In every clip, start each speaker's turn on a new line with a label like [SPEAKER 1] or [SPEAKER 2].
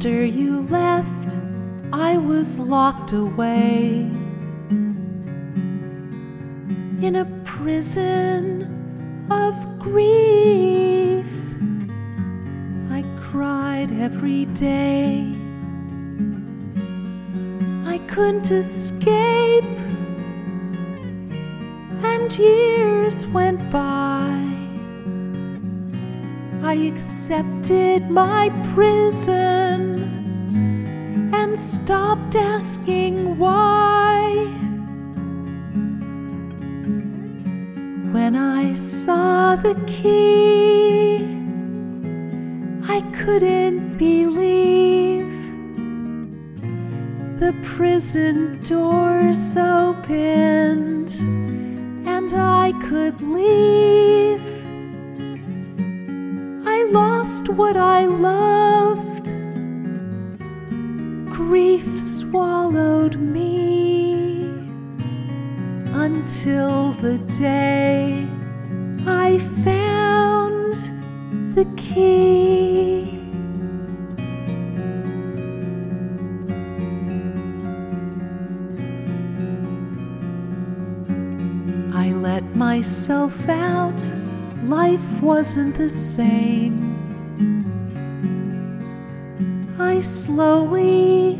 [SPEAKER 1] After you left, I was locked away in a prison of grief. I cried every day. I couldn't escape, and years went by. I accepted my prison and stopped asking why. When I saw the key, I couldn't believe the prison doors opened and I could leave. I lost what I loved. Grief swallowed me until the day I found the key. I let myself out. Life wasn't the same. I slowly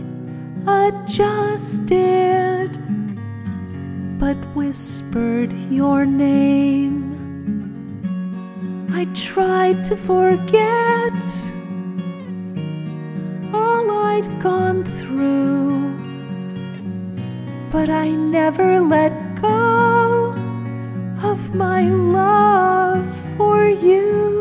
[SPEAKER 1] adjusted, but whispered your name. I tried to forget all I'd gone through, but I never let go of my love for you.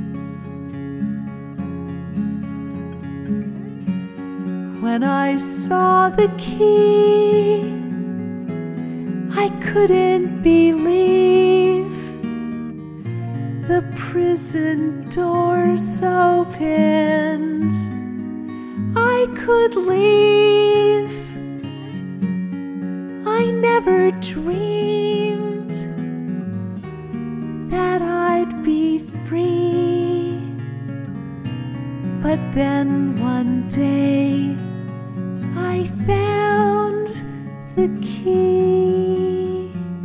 [SPEAKER 1] When I saw the key, I couldn't believe the prison doors opened. I could leave. I never dreamed that I'd be free. But then one day I found the key.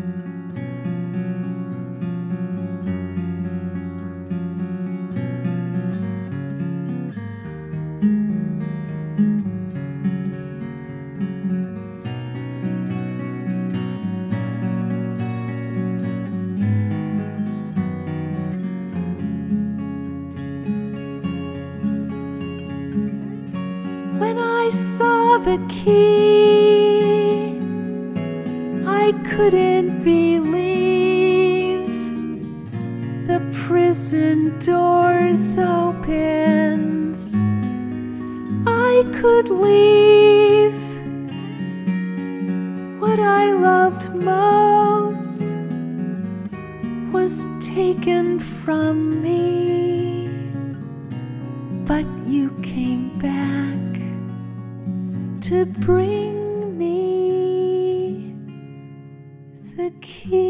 [SPEAKER 1] When I saw the key, I couldn't believe the prison doors opened. I could leave. What I loved most was taken from me, but you came back to bring me the key.